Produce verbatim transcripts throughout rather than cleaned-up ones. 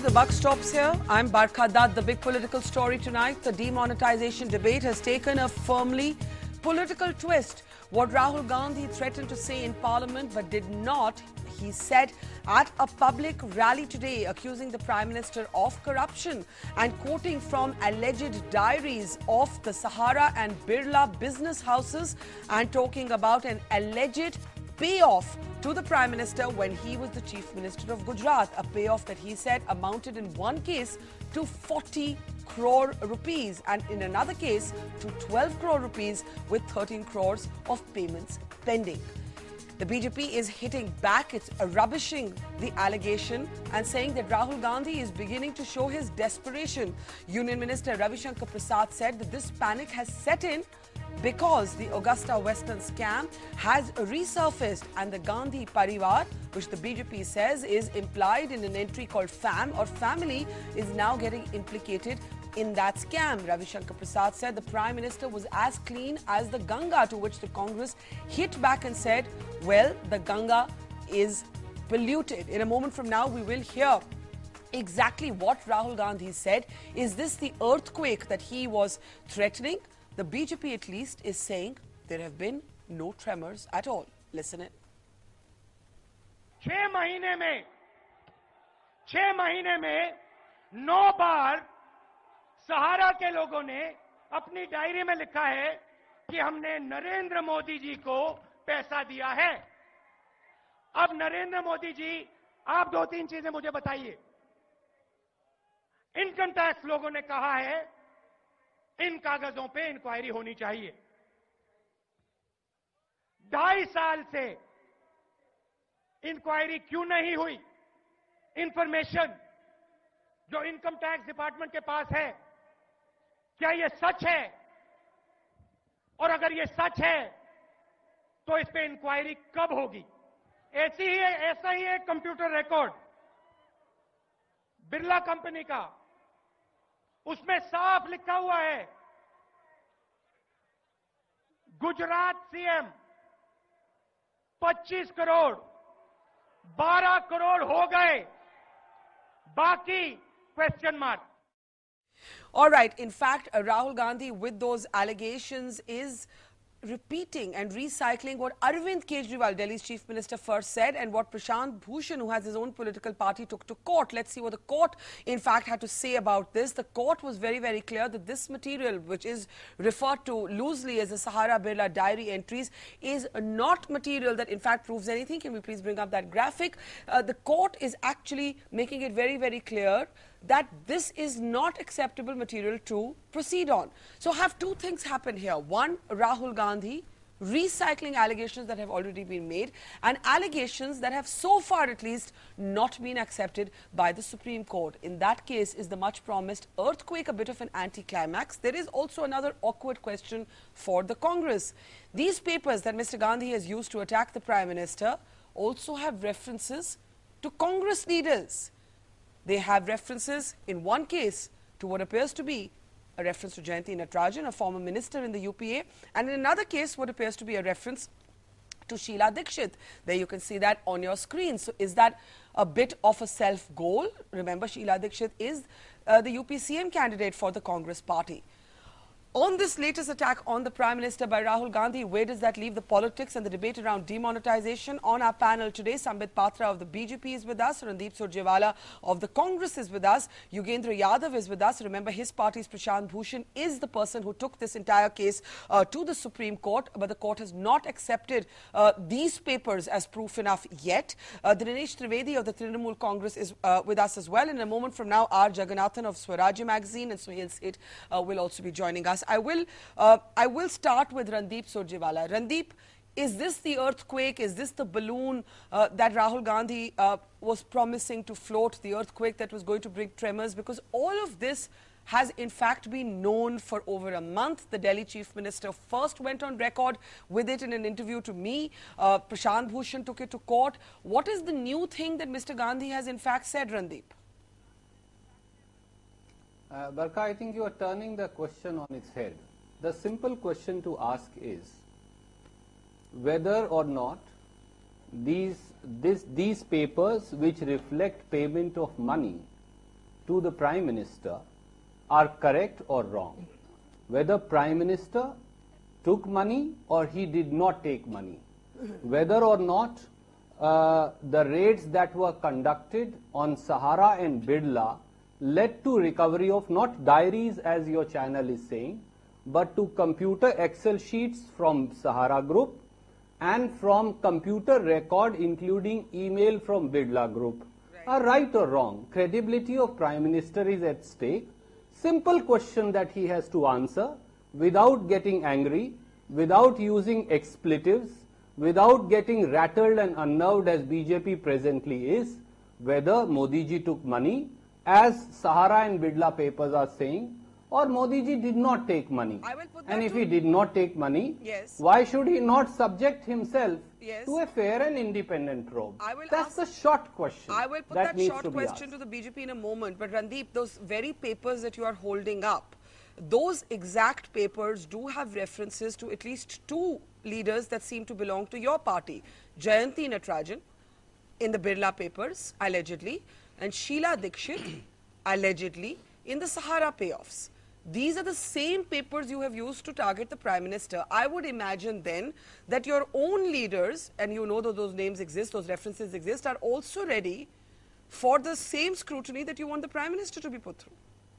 The buck stops here. I'm Barkha Dutt. The big political story tonight, the demonetization debate has taken a firmly political twist. What Rahul Gandhi threatened to say in Parliament but did not, he said at a public rally today, accusing the Prime Minister of corruption and quoting from alleged diaries of the Sahara and Birla business houses and talking about an alleged payoff to the Prime Minister when he was the Chief Minister of Gujarat, a payoff that he said amounted in one case to forty crore rupees and in another case to twelve crore rupees with thirteen crores of payments pending. The B J P is hitting back. It's rubbishing the allegation and saying that Rahul Gandhi is beginning to show his desperation. Union Minister Ravi Shankar Prasad said that this panic has set in because the Augusta Western scam has resurfaced and the Gandhi Parivar, which the B J P says is implied in an entry called FAM or family, is now getting implicated in that scam. Ravi Shankar Prasad said the Prime Minister was as clean as the Ganga, to which the Congress hit back and said, well, the Ganga is polluted. In a moment from now, we will hear exactly what Rahul Gandhi said. Is this the earthquake that he was threatening? The B J P at least is saying there have been no tremors at all. Listen in. छह महीने में छह महीने में नौ बार सहारा के लोगों ने अपनी डायरी में लिखा है कि हमने नरेंद्र मोदी जी को पैसा दिया है। अब नरेंद्र मोदी जी, आप दो तीन चीजें मुझे बताइए। इनकम टैक्स लोगों ने कहा है इन कागजों पे इंक्वायरी होनी चाहिए। ढाई साल से इंक्वायरी क्यों नहीं हुई? इंफॉर्मेशन जो इनकम टैक्स डिपार्टमेंट के पास है, क्या यह सच है? और अगर यह सच है तो इस पे इंक्वायरी कब होगी? ऐसी ही है, ऐसा ही एक कंप्यूटर रिकॉर्ड बिरला कंपनी का, उसमें साफ लिखा हुआ है गुजरात सीएम पच्चीस करोड़, बारह करोड़ हो गए, बाकी question mark. All right. In fact, uh, Rahul Gandhi, with those allegations, is repeating and recycling what Arvind Kejriwal, Delhi's Chief Minister, first said and what Prashant Bhushan, who has his own political party, took to court. Let's see what the court, in fact, had to say about this. The court was very, very clear that this material, which is referred to loosely as the Sahara Birla diary entries, is not material that, in fact, proves anything. Can we please bring up that graphic? Uh, the court is actually making it very, very clear that this is not acceptable material to proceed on. So have two things happen here. One, Rahul Gandhi recycling allegations that have already been made and allegations that have so far at least not been accepted by the Supreme Court. In that case, is the much promised earthquake a bit of an anticlimax? There is also another awkward question for the Congress. These papers that Mister Gandhi has used to attack the Prime Minister also have references to Congress leaders. They have references, in one case, to what appears to be a reference to Jayanti Natarajan, a former minister in the U P A, and in another case, what appears to be a reference to Sheila Dikshit. There you can see that on your screen. So is that a bit of a self-goal? Remember, Sheila Dikshit is uh, the U P C M candidate for the Congress party. On this latest attack on the Prime Minister by Rahul Gandhi, where does that leave the politics and the debate around demonetization? On our panel today, Sambit Patra of the B J P is with us, Randeep Surjewala of the Congress is with us, Yogendra Yadav is with us. Remember, his party's Prashant Bhushan is the person who took this entire case uh, to the Supreme Court, but the court has not accepted uh, these papers as proof enough yet. Uh, Dinesh Trivedi of the Trinamool Congress is uh, with us as well. In a moment from now, R. Jagannathan of Swarajya magazine and Suhail Seth uh, will also be joining us. I will, uh, I will start with Randeep Surjewala. Randeep, is this the earthquake? Is this the balloon uh, that Rahul Gandhi uh, was promising to float, the earthquake that was going to bring tremors? Because all of this has in fact been known for over a month. The Delhi Chief Minister first went on record with it in an interview to me. Uh, Prashant Bhushan took it to court. What is the new thing that Mister Gandhi has in fact said, Randeep? Uh, Barkha, I think you are turning the question on its head. The simple question to ask is whether or not these, this, these papers which reflect payment of money to the Prime Minister are correct or wrong. Whether Prime Minister took money or he did not take money. Whether or not uh, the raids that were conducted on Sahara and Bidla led to recovery of not diaries as your channel is saying, but to computer Excel sheets from Sahara Group and from computer record including email from Bidla Group. Right. Are right or wrong? Credibility of Prime Minister is at stake. Simple question that he has to answer without getting angry, without using expletives, without getting rattled and unnerved as B J P presently is, whether Modi ji took money, as Sahara and Bidla papers are saying, or Modi ji did not take money. I will put that and if to he did not take money, yes. why should he not subject himself yes. to a fair and independent probe? I will That's ask, the short question. I will put that, that, short to question to the B J P in a moment. But Randeep, those very papers that you are holding up, those exact papers do have references to at least two leaders that seem to belong to your party. Jayanti Natarajan in the Birla papers, allegedly, and Sheila Dikshit, allegedly, in the Sahara payoffs. These are the same papers you have used to target the Prime Minister. I would imagine then that your own leaders, and you know that those names exist, those references exist, are also ready for the same scrutiny that you want the Prime Minister to be put through.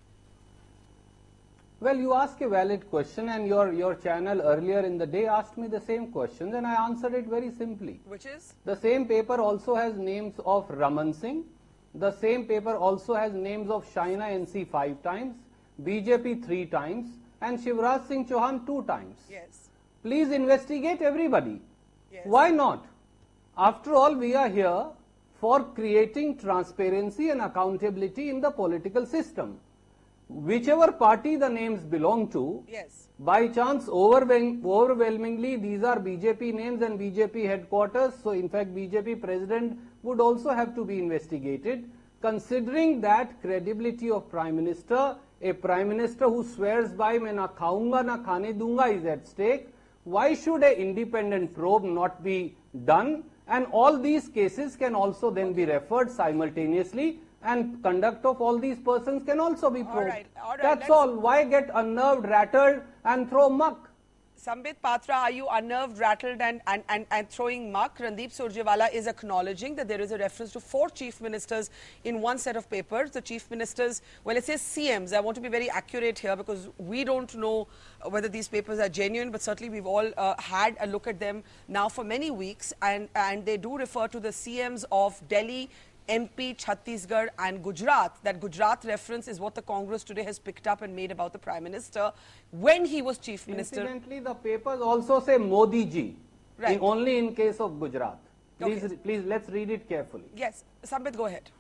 Well, you ask a valid question, and your, your channel earlier in the day asked me the same question, and I answered it very simply. Which is? The same paper also has names of Raman Singh. The same paper also has names of Shaina N C five times, B J P three times, and Shivraj Singh Chauhan two times. Yes. Please investigate everybody. Yes. Why not? After all, we are here for creating transparency and accountability in the political system. Whichever party the names belong to, yes. by chance overwhelm overwhelmingly these are B J P names and B J P headquarters, so in fact B J P president would also have to be investigated. Considering that credibility of Prime Minister, a Prime Minister who swears by "मैं ना खाऊंगा ना खाने दूंगा" is at stake, why should an independent probe not be done? And all these cases can also then be referred simultaneously, and conduct of all these persons can also be probed. All right, all right, That's all. Why get unnerved, rattled and throw muck? Sambit Patra, are you unnerved, rattled and, and, and, and throwing muck? Randeep Surjewala is acknowledging that there is a reference to four chief ministers in one set of papers. The chief ministers, well, it says C Ms. I want to be very accurate here because we don't know whether these papers are genuine, but certainly we've all uh, had a look at them now for many weeks, and, and they do refer to the C Ms of Delhi, M P, Chhattisgarh and Gujarat. That Gujarat reference is what the Congress today has picked up and made about the Prime Minister when he was Chief Minister. Incidentally, the papers also say Modi ji, right. in, only in case of Gujarat. Please, okay. please let's read it carefully. Yes, Sambit, go ahead.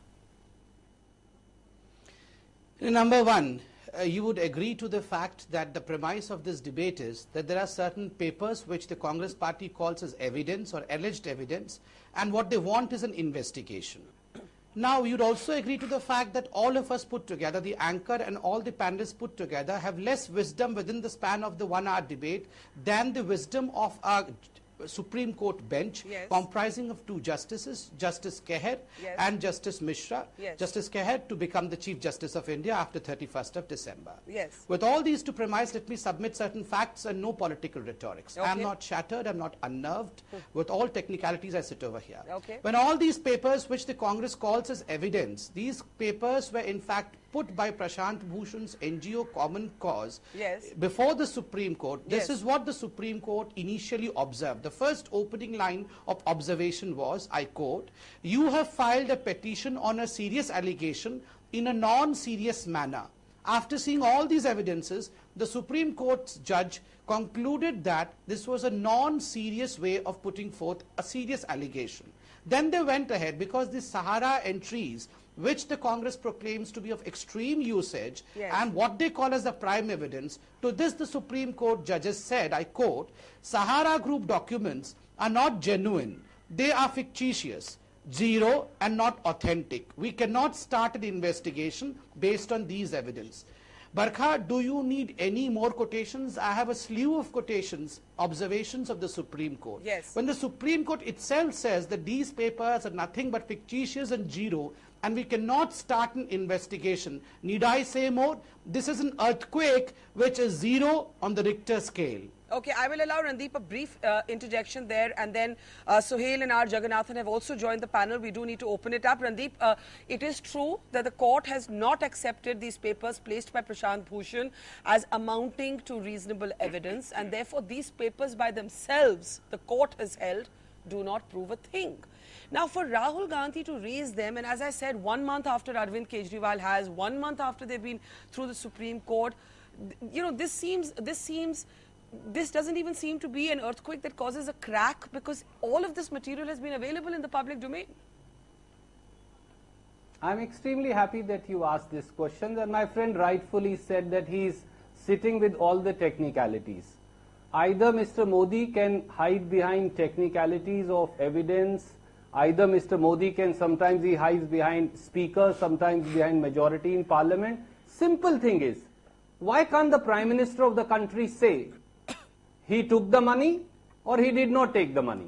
Number one, uh, you would agree to the fact that the premise of this debate is that there are certain papers which the Congress party calls as evidence or alleged evidence, and what they want is an investigation. Now, you'd also agree to the fact that all of us put together, the anchor and all the panelists put together, have less wisdom within the span of the one-hour debate than the wisdom of our Supreme Court bench, yes. comprising of two justices, Justice Keher yes. and Justice Mishra. Yes. Justice Keher to become the Chief Justice of India after thirty-first of December. Yes. With all these to premise, let me submit certain facts and no political rhetorics. Okay. I'm not shattered, I'm not unnerved. With all technicalities, I sit over here. Okay. When all these papers, which the Congress calls as evidence, these papers were in fact put by Prashant Bhushan's N G O Common Cause yes. before the Supreme Court. This yes. is what the Supreme Court initially observed. The first opening line of observation was, I quote, "You have filed a petition on a serious allegation in a non-serious manner." After seeing all these evidences, the Supreme Court's judge concluded that this was a non-serious way of putting forth a serious allegation. Then they went ahead, because the Sahara entries, which the Congress proclaims to be of extreme usage, yes. and what they call as the prime evidence, to this the Supreme Court judges said, I quote, "Sahara Group documents are not genuine, they are fictitious, zero and not authentic. We cannot start an investigation based on these evidence." Barkha, do you need any more quotations? I have a slew of quotations, observations of the Supreme Court. Yes. When the Supreme Court itself says that these papers are nothing but fictitious and zero, and we cannot start an investigation, need I say more? This is an earthquake which is zero on the Richter scale. Okay, I will allow Randeep a brief uh, interjection there, and then uh, Sohail and R. Jagannathan have also joined the panel. We do need to open it up. Randeep, uh, it is true that the court has not accepted these papers placed by Prashant Bhushan as amounting to reasonable evidence, and therefore these papers by themselves, the court has held, do not prove a thing. Now, for Rahul Gandhi to raise them, and as I said, one month after Arvind Kejriwal has, one month after they've been through the Supreme Court, you know, this seems, this seems, this doesn't even seem to be an earthquake that causes a crack, because all of this material has been available in the public domain. I'm extremely happy that you asked this question, and my friend rightfully said that he is sitting with all the technicalities. Either Mister Modi can hide behind technicalities of evidence, either Mister Modi can, sometimes he hides behind speaker, sometimes behind majority in parliament. Simple thing is, why can't the Prime Minister of the country say he took the money or he did not take the money?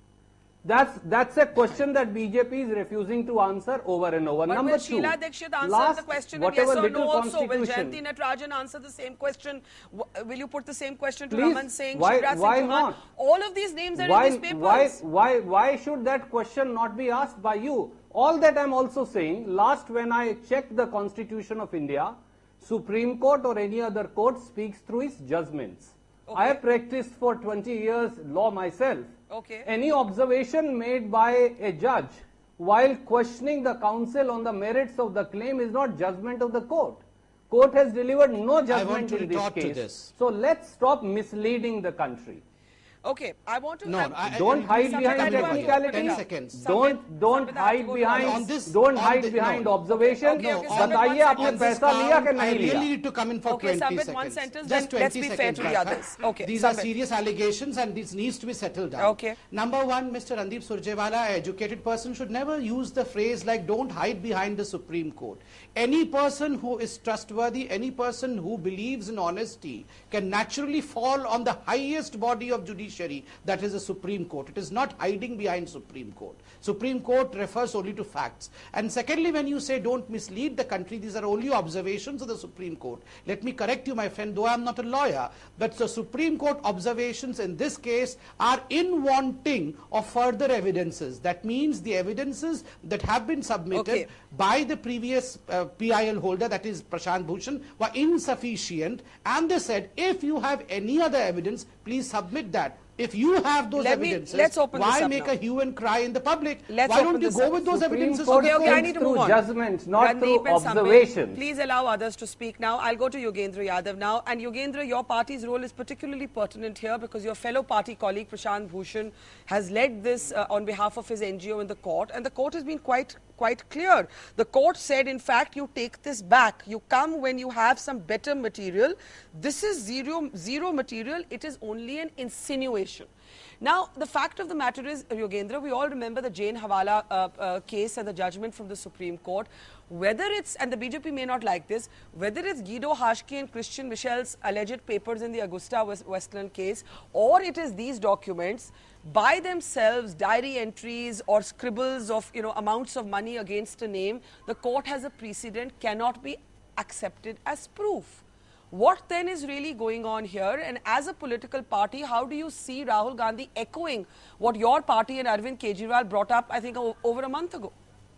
That's that's a question that B J P is refusing to answer over and over. But Number will two, Sheila Dikshit answer last, the question in whatever yes or little no also? Will constitution- Jayanti Natarajan answer the same question? W will you put the same question to Please, Raman Singh, why- Shivraj Singh why Chauhan? not? All of these names are why, in these papers. Why, why, why should that question not be asked by you? All that I'm also saying, last when I checked the Constitution of India, Supreme Court or any other court speaks through its judgments. Okay. I have practiced for twenty years law myself. Okay. Any observation made by a judge while questioning the counsel on the merits of the claim is not judgment of the court. Court has delivered no judgment to in this retort to case. this. So let's stop misleading the country. Okay, I want to... No, I'm- I- Don't I- hide Samvit, behind I have to technicalities. open it up. ten seconds. Don't Samvit, don't Samvit, I have to hide go to behind on this- don't on hide the- behind no. observation. Okay, okay, Samvit, बताइए one आपने second. पैसा लिया कि I नहीं really लिया? need to come in for Okay, twenty Samvit, seconds. one sentence, Just then let's twenty be fair seconds, to the Barkha. others. Okay, These are Samvit. serious allegations and this needs to be settled down. Okay. Number one, Mister Randeep Surjewala, an educated person, should never use the phrase like don't hide behind the Supreme Court. Any person who is trustworthy, any person who believes in honesty can naturally fall on the highest body of judiciary, that is the Supreme Court. It is not hiding behind Supreme Court. Supreme Court refers only to facts. And secondly, when you say don't mislead the country, these are only observations of the Supreme Court. Let me correct you, my friend, though I am not a lawyer, but the Supreme Court observations in this case are in wanting of further evidences. That means the evidences that have been submitted Okay. by the previous uh, P I L holder, that is Prashant Bhushan, were insufficient, and they said if you have any other evidence, please submit that. If you have those Let me- evidences, let's open this why up make now. a hue and cry in the public? Let's Why open don't you this go up. with those Supreme evidences? Court Okay, okay, I speaks need to through move on. judgments, not Randeep through and Samvit, observations. please allow others to speak now. I'll go to Yogendra Yadav now. And Yogendra, your party's role is particularly pertinent here because your fellow party colleague Prashant Bhushan has led this uh, on behalf of his N G O in the court, and the court has been quite quite clear. The court said, in fact, you take this back. You come when you have some better material. This is zero, zero material. It is only an insinuation. Now, the fact of the matter is, Yogendra, we all remember the Jain Hawala uh, uh, case and the judgment from the Supreme Court. Whether it's, and the B J P may not like this, whether it's Guido Hashki and Christian Michel's alleged papers in the Augusta West Westland case, or it is these documents, by themselves, diary entries or scribbles of, you know, amounts of money against a name, the court has a precedent, cannot be accepted as proof. What then is really going on here? And as a political party, how do you see Rahul Gandhi echoing what your party and Arvind Kejriwal brought up, I think, o over a month ago?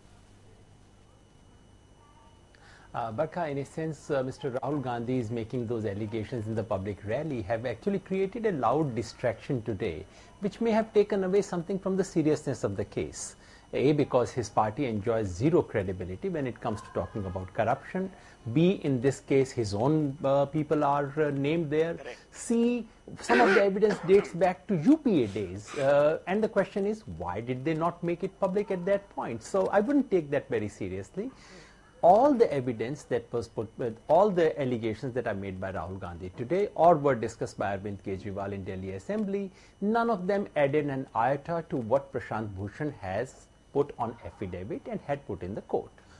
Uh, Barkha, in a sense, uh, Mister Rahul Gandhi is making those allegations in the public rally have actually created a loud distraction today, which may have taken away something from the seriousness of the case. A, because his party enjoys zero credibility when it comes to talking about corruption. B, in this case, his own uh, people are uh, named there. C, some of the evidence dates back to U P A days. Uh, and the question is, why did they not make it public at that point? So I wouldn't take that very seriously. All the evidence that was put with all the allegations that are made by Rahul Gandhi today or were discussed by Arvind Kejriwal in Delhi Assembly, none of them added an iota to what Prashant Bhushan has put on affidavit and had put in the court.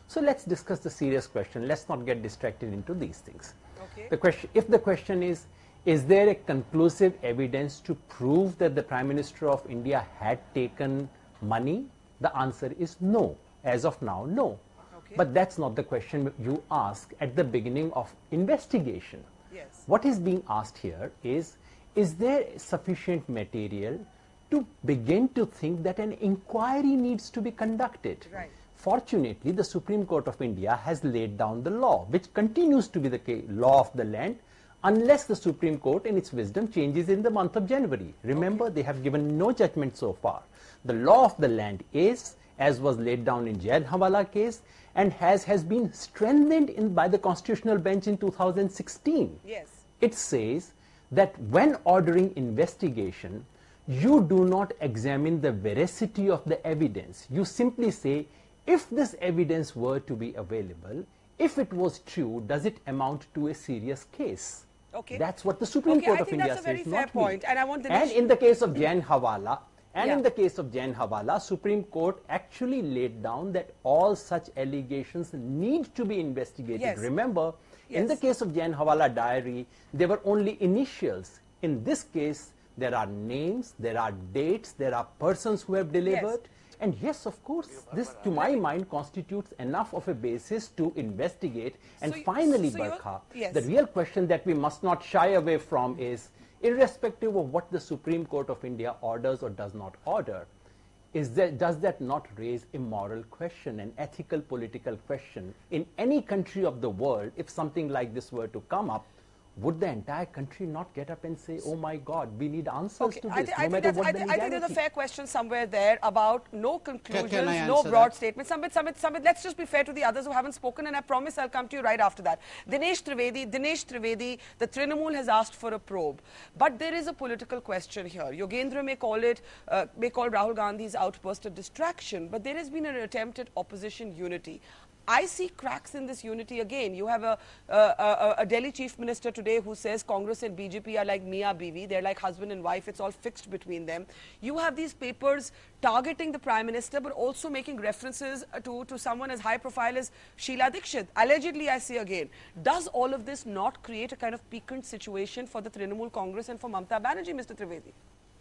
So let's discuss the serious question. Let's not get distracted into these things. Okay. The question, if the question is, is there a conclusive evidence to prove that the Prime Minister of India had taken money? The answer is no. As of now, no. Okay. But that's not the question you ask at the beginning of investigation. Yes. What is being asked here is, is there sufficient material to begin to think that an inquiry needs to be conducted? Right. Fortunately, the Supreme Court of India has laid down the law, which continues to be the case, law of the land, unless the Supreme Court in its wisdom changes in the month of January. Remember, okay. They have given no judgment so far. The law of the land is, as was laid down in Jain Hawala case, and has, has been strengthened in, by the Constitutional Bench in two thousand sixteen. Yes. It says that when ordering investigation, you do not examine the veracity of the evidence. You simply say, if this evidence were to be available, if it was true, does it amount to a serious case? Okay. That's what the Supreme Okay, Court I of think India that's a says, very fair not me. point, and I want Dinesh- And in the case of Jain Hawala, and Yeah. in the case of Jain Hawala, Supreme Court actually laid down that all such allegations need to be investigated. Yes. Remember, in the Yes. case of Jain Hawala diary, there were only initials. In this case, there are names, there are dates, there are persons who have delivered. And yes, of course, this, to my mind, constitutes enough of a basis to investigate. And So you- finally, so you're- Barkha, yes. the real question that we must not shy away from is, irrespective of what the Supreme Court of India orders or does not order, is that, does that not raise a moral question, an ethical political question? In any country of the world, if something like this were to come up, would the entire country not get up and say, oh my God, we need answers Okay, to I, this, thi- no I, think matter that's, what I, the thi- I think there's a legality? fair question somewhere there about no conclusions, I no answer broad that? statements. Samit, Samit, Samit, let's just be fair to the others who haven't spoken, and I promise I'll come to you right after that. Dinesh Trivedi, Dinesh Trivedi, the Trinamool has asked for a probe, but there is a political question here. Yogendra may call it, uh, may call Rahul Gandhi's outburst a distraction, but there has been an attempt at opposition unity. I see cracks in this unity again. You have a, a, a, a Delhi chief minister today who says Congress and B J P are like Mia Biwi. They're like husband and wife. It's all fixed between them. You have these papers targeting the prime minister, but also making references to, to someone as high profile as Sheila Dikshit. Allegedly, I say again, does all of this not create a kind of piquant situation for the Trinamool Congress and for Mamata Banerjee, Mister Trivedi?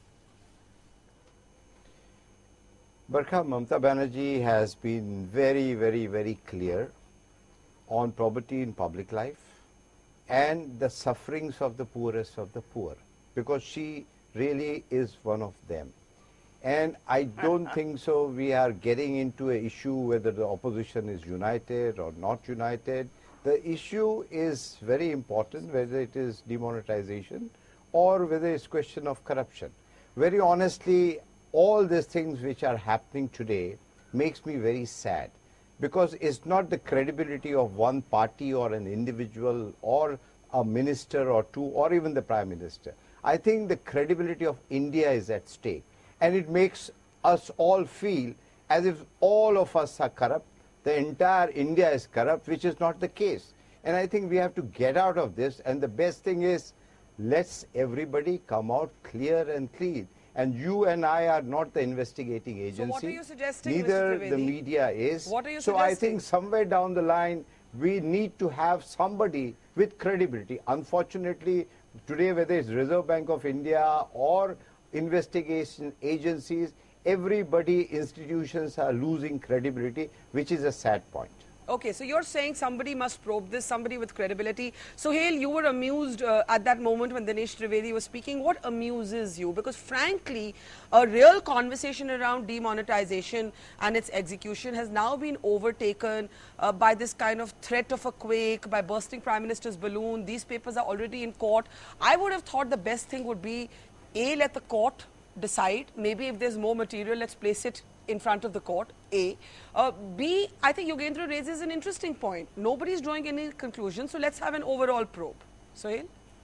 Barkha, Mamata Banerjee has been very, very, very clear on poverty in public life and the sufferings of the poorest of the poor, because she really is one of them. And I don't think so we are getting into an issue whether the opposition is united or not united. The issue is very important, whether it is demonetization or whether it's question of corruption. Very honestly, all these things which are happening today makes me very sad, because it's not the credibility of one party or an individual or a minister or two or even the Prime Minister. I think the credibility of India is at stake, and it makes us all feel as if all of us are corrupt, the entire India is corrupt, which is not the case. And I think we have to get out of this, and the best thing is, let's everybody come out clear and clean. And you and I are not the investigating agency. So what are you suggesting, Neither Mister the Trivedi? media is. What are you so I suggesting? think somewhere down the line, we need to have somebody with credibility. Unfortunately, today, whether it's Reserve Bank of India or investigation agencies, everybody, institutions are losing credibility, which is a sad point. Okay, so you're saying somebody must probe this, somebody with credibility. So, Hale, you were amused uh, at that moment when Dinesh Trivedi was speaking. What amuses you? Because frankly, a real conversation around demonetization and its execution has now been overtaken uh, by this kind of threat of a quake, by bursting Prime Minister's balloon. These papers are already in court. I would have thought the best thing would be, A, let the court decide. Maybe if there's more material, let's place it in front of the court, A. Uh, B, I think Yogendra raises an interesting point. Nobody's drawing any conclusion, so let's have an overall probe. Sohail?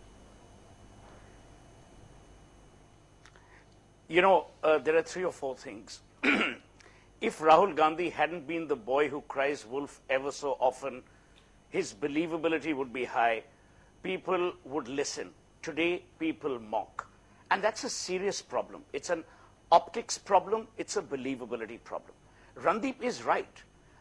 You know, uh, there are three or four things. If Rahul Gandhi hadn't been the boy who cries wolf ever so often, his believability would be high. People would listen. Today, people mock. And that's a serious problem. It's an optics problem, it's a believability problem. Randeep is right.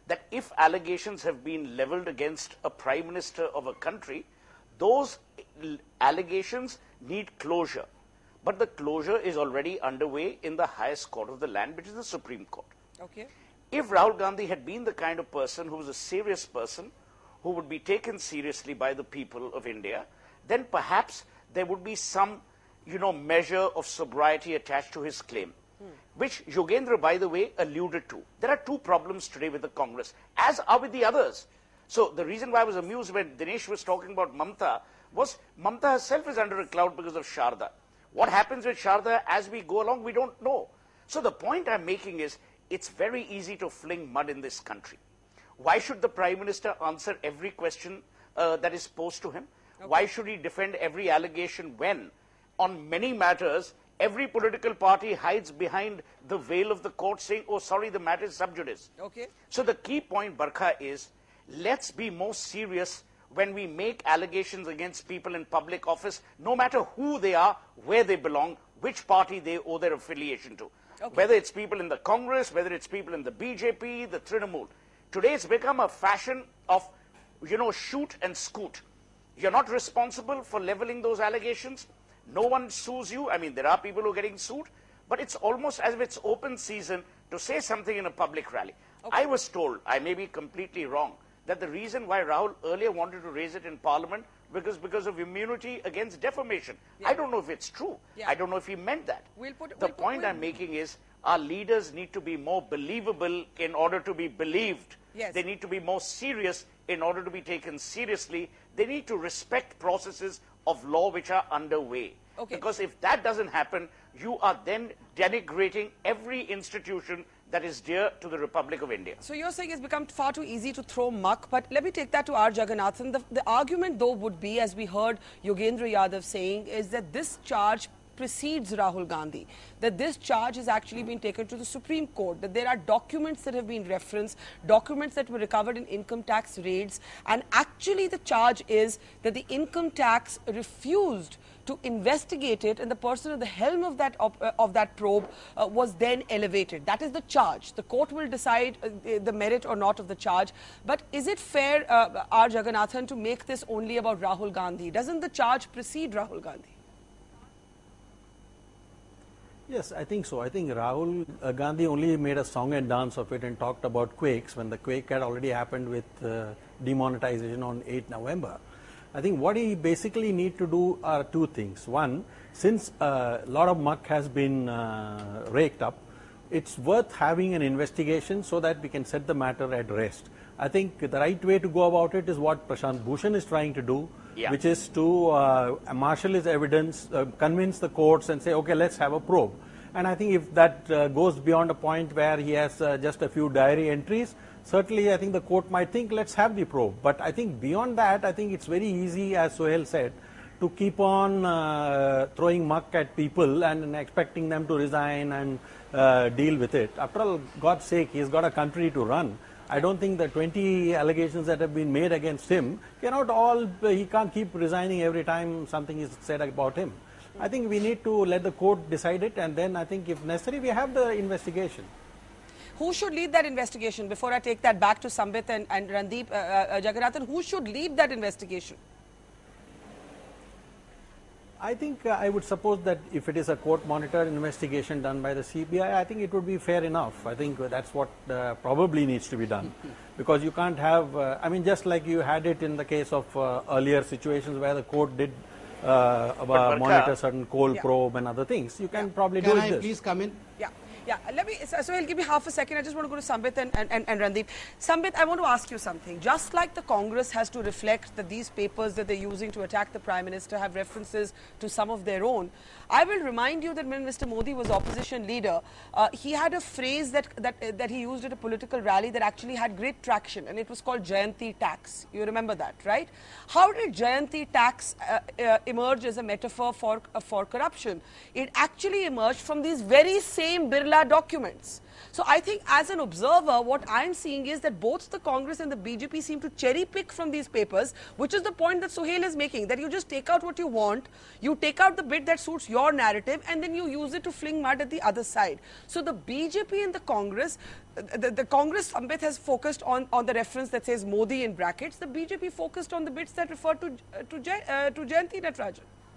that if allegations have been leveled against a prime minister of a country, those allegations need closure. But the closure is already underway in the highest court of the land, which is the Supreme Court. Okay. If Rahul Gandhi had been the kind of person who was a serious person, who would be taken seriously by the people of India, then perhaps there would be some, you know, measure of sobriety attached to his claim, hmm. which Yogendra, by the way, alluded to. There are two problems today with the Congress, as are with the others. So the reason why I was amused when Dinesh was talking about Mamta was Mamta herself is under a cloud because of Sharda. What happens with Sharda as we go along, we don't know. So the point I'm making is, it's very easy to fling mud in this country. Why should the Prime Minister answer every question uh, that is posed to him? Okay. Why should he defend every allegation when, on many matters, every political party hides behind the veil of the court saying, oh, sorry, the matter is sub judice. Okay. So the key point, Barkha, is let's be more serious when we make allegations against people in public office, no matter who they are, where they belong, which party they owe their affiliation to. Okay. Whether it's people in the Congress, whether it's people in the B J P, the Trinamool. Today it's become a fashion of, you know, shoot and scoot. You're not responsible for leveling those allegations. No one sues you. I mean, there are people who are getting sued, but it's almost as if it's open season to say something in a public rally. Okay. I was told, I may be completely wrong, that the reason why Rahul earlier wanted to raise it in Parliament because because of immunity against defamation. Yeah. I don't know if it's true. Yeah. I don't know if he meant that. We'll put, the we'll point put, I'm making is our leaders need to be more believable in order to be believed. Yes. They need to be more serious in order to be taken seriously. They need to respect processes of law which are underway. Okay. Because if that doesn't happen, you are then denigrating every institution that is dear to the Republic of India. So you're saying it's become far too easy to throw muck, but let me take that to R. Jagannathan. The, the argument, though, would be, as we heard Yogendra Yadav saying, is that this charge precedes Rahul Gandhi, that this charge has actually been taken to the Supreme Court, that there are documents that have been referenced, documents that were recovered in income tax raids, and actually the charge is that the income tax refused to investigate it, and the person at the helm of that of, uh, of that probe uh, was then elevated. That is the charge. The court will decide uh, the merit or not of the charge. But is it fair, uh, R. Jagannathan, to make this only about Rahul Gandhi? Doesn't the charge precede Rahul Gandhi? Yes, I think so. I think Rahul uh, Gandhi only made a song and dance of it and talked about quakes when the quake had already happened with uh, demonetization on eighth November. I think what he basically need to do are two things. One, since a lot of muck has been uh, raked up, it's worth having an investigation so that we can set the matter at rest. I think the right way to go about it is what Prashant Bhushan is trying to do, yeah. which is to uh, marshal his evidence, uh, convince the courts and say, okay, let's have a probe. And I think if that uh, goes beyond a point where he has uh, just a few diary entries, certainly I think the court might think, let's have the probe. But I think beyond that, I think it's very easy, as Sohail said, to keep on uh, throwing muck at people and, and expecting them to resign and uh, deal with it. After all, God's sake, he's got a country to run. I don't think the twenty allegations that have been made against him cannot all, he can't keep resigning every time something is said about him. I think we need to let the court decide it, and then I think if necessary, we have the investigation. Who should lead that investigation? Before I take that back to Sambit and, and Randeep, uh, uh, Jagannathan, who should lead that investigation? I think uh, I would suppose that if it is a court-monitored investigation done by the C B I, I think it would be fair enough. I think that's what uh, probably needs to be done. Because you can't have, uh, I mean, just like you had it in the case of uh, earlier situations where the court did uh, about monitor certain coal yeah. probe and other things, you can yeah. probably can do I it this. please come in? Yeah. Yeah, let me, so he'll give me half a second. I just want to go to Sambit and, and, and Randeep. Sambit, I want to ask you something. Just like the Congress has to reflect that these papers that they're using to attack the Prime Minister have references to some of their own, I will remind you that when Mister Modi was opposition leader, uh, he had a phrase that, that, uh, that he used at a political rally that actually had great traction, and it was called Jayanti tax. You remember that, right? How did Jayanti tax uh, uh, emerge as a metaphor for, uh, for corruption? It actually emerged from these very same Birla documents. So I think as an observer, what I'm seeing is that both the Congress and the B J P seem to cherry pick from these papers, which is the point that Sohail is making, that you just take out what you want, you take out the bit that suits your narrative, and then you use it to fling mud at the other side. So the B J P and the Congress, the, the Congress, Sambit, has focused on, on the reference that says Modi in brackets. The B J P focused on the bits that refer to, uh, to, uh, to Jayanti Natarajan.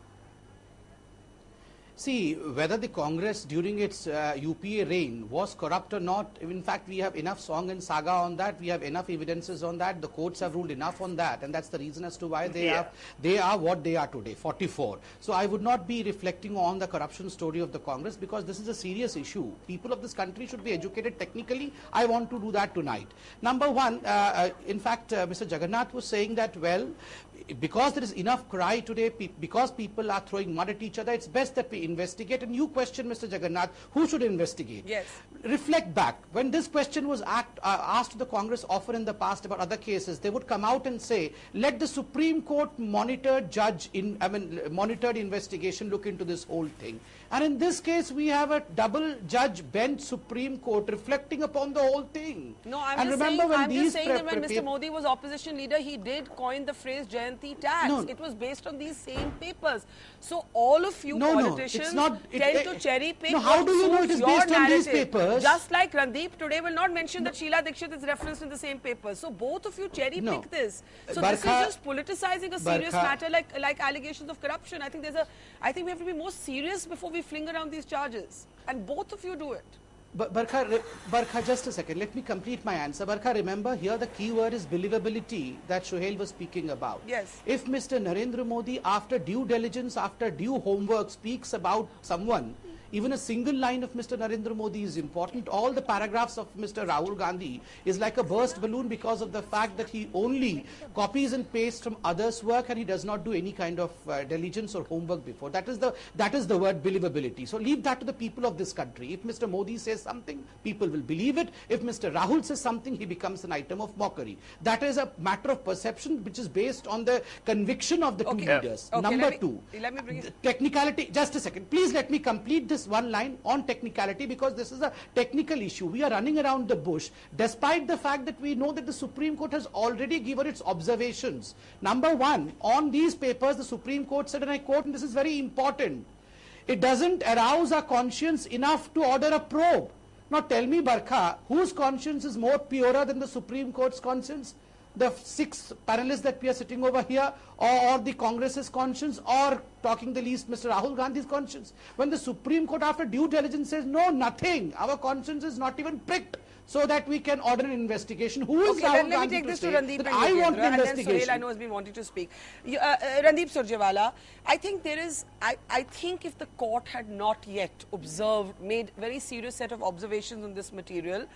See, whether the Congress during its uh, U P A reign was corrupt or not, in fact, we have enough song and saga on that. We have enough evidences on that. The courts have ruled enough on that, and that's the reason as to why they, yeah. have, they are what they are today, forty-four. So I would not be reflecting on the corruption story of the Congress, because this is a serious issue. People of this country should be educated technically. I want to do that tonight. Number one, uh, uh, in fact, uh, Mister Jagannath was saying that, well, because there is enough cry today, pe because people are throwing mud at each other, it's best that we investigate. And you question, Mister Jagannath, who should investigate? Yes. Reflect back. When this question was act, uh, asked to the Congress often in the past about other cases, they would come out and say, let the Supreme Court monitored judge in, I mean, monitored investigation look into this whole thing. And in this case, we have a double judge bench Supreme Court reflecting upon the whole thing. No, I'm and just remember saying, when I'm these just saying that when Mister Modi was opposition leader, he did coin the phrase Jayanti tax. No. It was based on these same papers. So all of you No, no, politicians it's not- it- tend it- to cherry pick No, how what do you know suits it is your based on these narrative. papers? Just like Randeep today will not mention that Sheila Dikshit is referenced in the same papers. So both of you cherry No. pick this. So Barkha- this is just politicizing a serious Barkha- matter like like allegations of corruption. I think there's a I think we have to be more serious before we fling around these charges. And both of you do it. But Barkha, Barkha, just a second. Let me complete my answer. Barkha, remember here the key word is believability that Sohail was speaking about. Yes. If Mister Narendra Modi, after due diligence, after due homework, speaks about someone, even a single line of Mister Narendra Modi is important. All the paragraphs of Mister Rahul Gandhi is like a burst balloon because of the fact that he only copies and pastes from others' work, and he does not do any kind of uh, diligence or homework before. That is the that is the word believability. So leave that to the people of this country. If Mister Modi says something, people will believe it. If Mister Rahul says something, he becomes an item of mockery. That is a matter of perception which is based on the conviction of the two Okay. leaders. Okay, Number let me- two, let me bring it- the technicality. Just a second. Please let me complete this one line on technicality, because this is a technical issue. We are running around the bush despite the fact that we know that the Supreme Court has already given its observations. Number one, on these papers the Supreme Court said, and I quote, and this is very important, it doesn't arouse our conscience enough to order a probe. Now tell me, Barkha, whose conscience is more purer than the Supreme Court's conscience? The six panelists that we are sitting over here, or, or the Congress's conscience, or talking the least Mister Rahul Gandhi's conscience? When the Supreme Court after due diligence says, no, nothing, our conscience is not even pricked, so that we can order an investigation. Who is Okay, Rahul let, let me Gandhi take to this say to Randeep and that I want Yogendra, the and then investigation? Sohail, I know, has been wanting to speak. You, uh, uh, Randeep Surjewala, I think there is, I, I think if the court had not yet observed, made very serious set of observations on this material,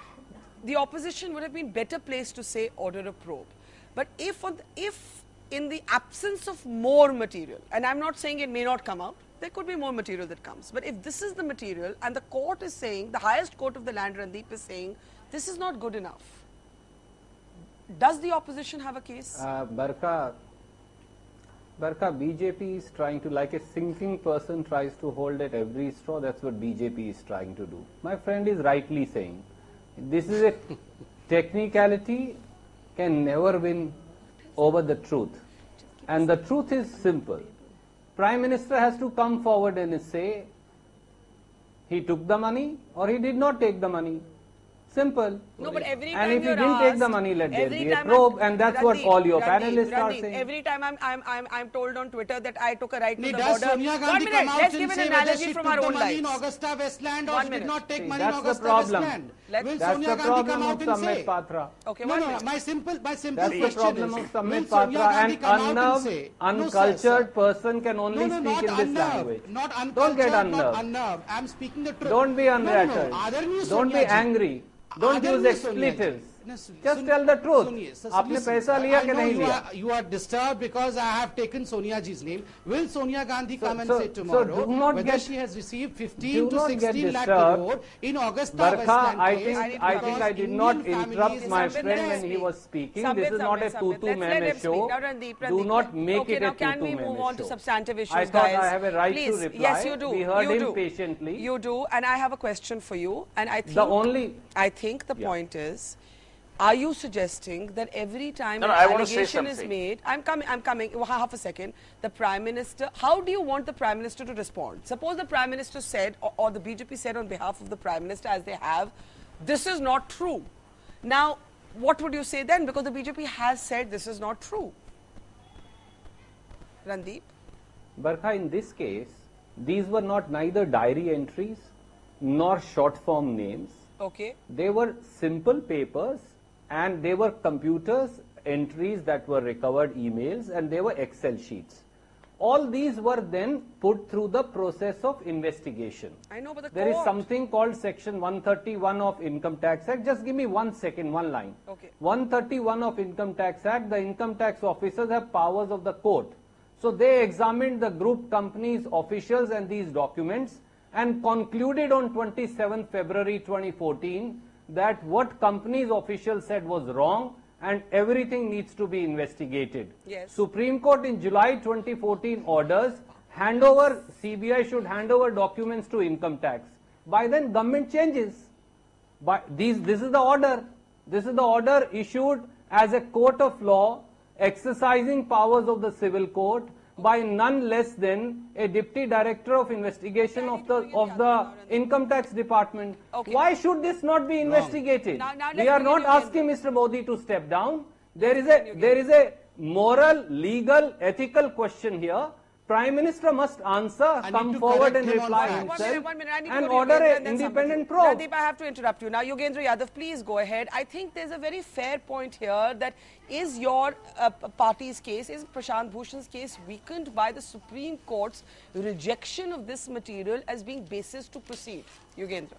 the opposition would have been better placed to say order a probe. But if, on the, if in the absence of more material, and I'm not saying it may not come out, there could be more material that comes. But if this is the material and the court is saying, the highest court of the land, Randeep, is saying, this is not good enough, does the opposition have a case? Uh, Barkha, Barkha, B J P is trying to, like a sinking person tries to hold at every straw, that's what B J P is trying to do. My friend is rightly saying, this is a technicality can never win over the truth. And the truth is simple. Prime Minister has to come forward and say, he took the money or he did not take the money. Simple. No, but every and time if he you're didn't asked, take the money, let there every be a time probe, I'm- and that's what Randeep, all your Randeep, panelists are Randeep, saying. Every time I'm, I'm, I'm, I'm told on Twitter that I took a right to Nee, the does border. Sonia One Gandhi minute, come out let's and give an say whether analogy she from took our the own money in lives. Augusta Westland, or One she did minute. not take See, money in that's the Augusta problem. Westland? Let- Will That's Sonia the Gandhi problem come of out and say? Samit Patra. Okay, No, one no, minute. my simple, my simple That's the question problem is, of will Samit Sonia Patra. Gandhi An come out and unnerved, say, uncultured no, sir, sir. person can only No, no, speak not in this unnerved, language. not uncultured, Don't get not unnerved. unnerved. I'm speaking the truth. Don't be No, no, no. unrattled. Adarniya Don't be Sonia ji. angry. Don't Adarniya use Sonia ji. expletives. No, Just Sun- tell the truth. Suniye, so आपने listen, पैसा I- लिया I कि know नहीं you लिया? are, you are disturbed because I have taken Sonia ji's name. Will Sonia Gandhi So- come and so- say so tomorrow do not whether get- she has received do fifteen to not get sixteen lakh disturbed. crore in Augusta Barkha, Westland I case? think I need to I come think in. I did Indian not families- interrupt my Sambit, friend let when him he speak. was speaking. Sambit, This is not a Sambit, Sambit. tutu Let's let meme him show. speak. Now, Randeep, Do Randeep, not let- make okay, it now a can tutu we meme move on to show. substantive issues, I thought guys? I have a right Please. to reply. Yes, you do. We heard you him do. patiently. You do, and I have a question for you. And I think The only I think the Yeah. point is, are you suggesting that every time No, an no, I wanna say allegation is something. made, I'm coming, I'm coming, well, half a second, the Prime Minister, how do you want the Prime Minister to respond? Suppose the Prime Minister said, or, or the B J P said on behalf of the Prime Minister, as they have, this is not true. Now, what would you say then? Because the B J P has said this is not true. Randeep? Barkha, in this case, these were not neither diary entries nor short form names. Okay. They were simple papers and they were computers entries that were recovered emails and they were Excel sheets. All these were then put through the process of investigation. I know, but the There is court- something called section one thirty-one of Income Tax Act. Just give me one second, one line. Okay. one thirty-one of Income Tax Act, the income tax officers have powers of the court. So they examined the group companies, officials and these documents and concluded on twenty-seventh February twenty fourteen that what company's officials said was wrong and everything needs to be investigated. Yes. Supreme Court in July twenty fourteen orders handover, C B I should hand over documents to income tax. By then government changes. But these, this is the order. This is the order issued as a court of law exercising powers of the civil court by none less than a deputy director of investigation of the of the income tax department. Okay. Why should this not be investigated? Now- now We let's are bring not in your asking Mister Modi to step down. There is a there is a moral, legal, ethical question here. Prime Minister must answer, I need come to forward correct and him on reply facts. One himself minute, one minute. I need to and go to order Yogendra an and then independent somebody. probe. Randeep, I have to interrupt you. Now, Yogendra Yadav, please go ahead. I think there's a very fair point here that is your uh, p- party's case, is Prashant Bhushan's case weakened by the Supreme Court's rejection of this material as being basis to proceed? Yogendra.